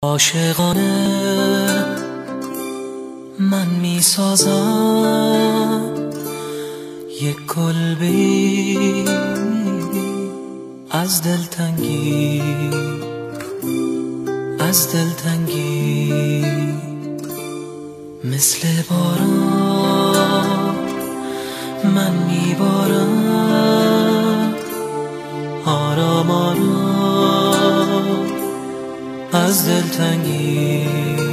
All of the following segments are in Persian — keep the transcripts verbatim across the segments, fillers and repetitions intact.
عاشقانه من می سازم یک کلبه‌ای از دلتنگی، از دلتنگی. مثل باران من می بارم آرام آرام از دلتنگی،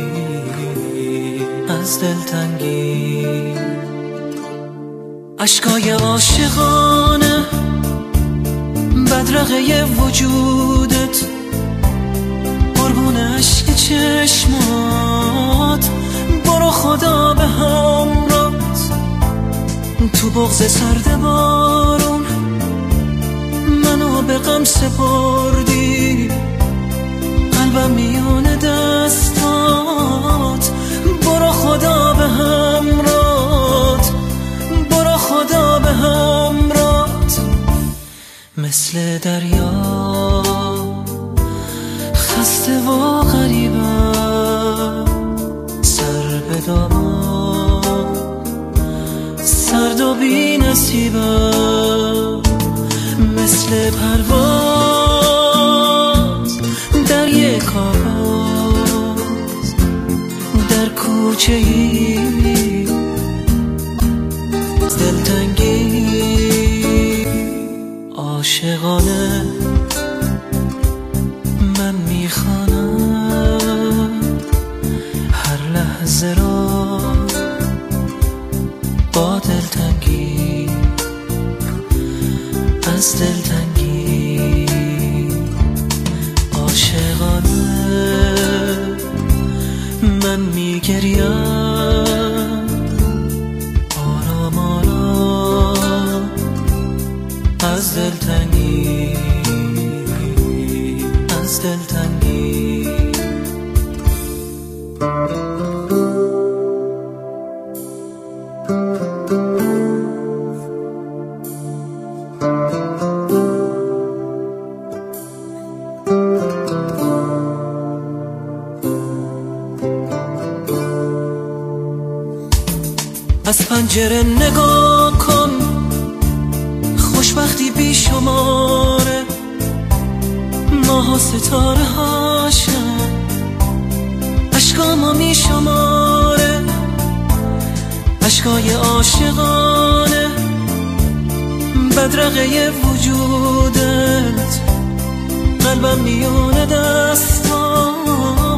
از دلتنگی. اشکای عاشقانه بدرقه وجودت، قربون عشق چشمات، برو خدا به همراهت. تو بغض سرد بارون منو به غم سپردی، قلبم میون دستات، برو خدا به همراهت، برو خدا به همراهت. مثل دریا خسته و غریبم، سر به دامان سرد و بی نصیبم. مثل پرواز در یک آواز در کوچه ای دلتنگی. عاشقانه من میخوانم هر لحظه را با دلتنگی، از دلتنگی. عاشقانه من میگریم آرام آرام از دلتنگی، از دلتنگی. از پنجره نگاه کن، خوشبختی بی شماره، ماه و ستاره هاشم اشکامو می شماره. اشکای عاشقانه بدرقه وجودت، قلبم میون دستات،